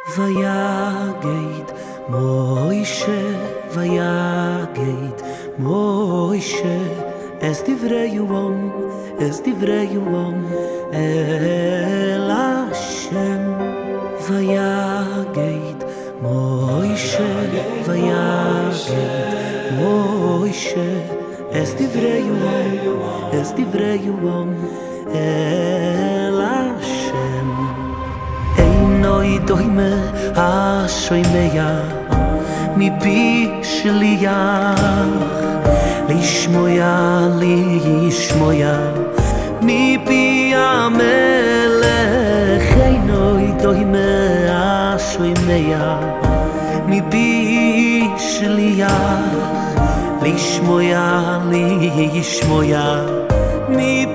ויגד מוישה ויגד מוישה es דברי יום אל השם ויגד מוישה ויגד מוישה es דברי יום אל השם אינוי דוימה השומע מפי שליח לשמוע מפי המלך אינוי דוימה השומע מפי שליח לשמוע מפי